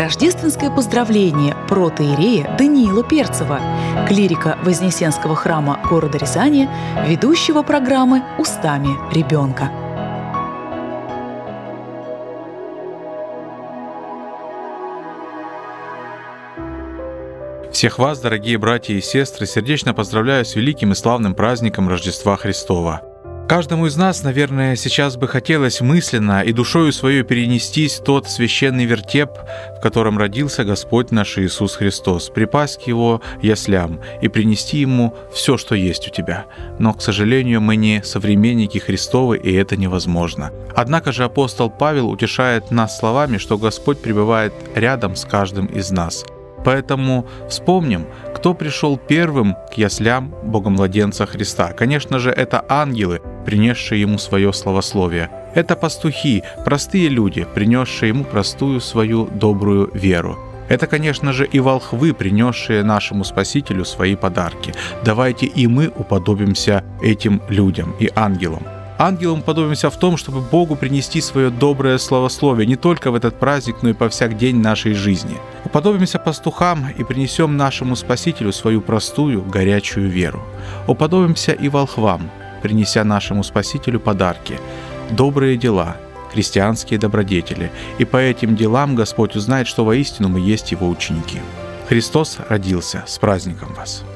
Рождественское поздравление протоиерея Даниила Перцева, клирика Вознесенского храма города Рязани, ведущего программы «Устами ребенка». Всех вас, дорогие братья и сестры, сердечно поздравляю с великим и славным праздником Рождества Христова. Каждому из нас, наверное, сейчас бы хотелось мысленно и душою своей перенестись в тот священный вертеп, в котором родился Господь наш Иисус Христос, припасть к Его яслям и принести Ему все, что есть у тебя. Но, к сожалению, мы не современники Христовы, и это невозможно. Однако же апостол Павел утешает нас словами, что Господь пребывает рядом с каждым из нас. Поэтому вспомним, кто пришел первым к яслям Богомладенца Христа. Конечно же, это ангелы, принесшие Ему свое славословие. Это пастухи, простые люди, принесшие Ему простую свою добрую веру. Это, конечно же, и волхвы, принесшие нашему Спасителю свои подарки. Давайте и мы уподобимся этим людям и ангелам. Ангелам уподобимся в том, чтобы Богу принести свое доброе славословие не только в этот праздник, но и повсякдень нашей жизни. Уподобимся пастухам и принесем нашему Спасителю свою простую, горячую веру. Уподобимся и волхвам, принеся нашему Спасителю подарки, добрые дела, христианские добродетели. И по этим делам Господь узнает, что воистину мы есть Его ученики. Христос родился. С праздником вас!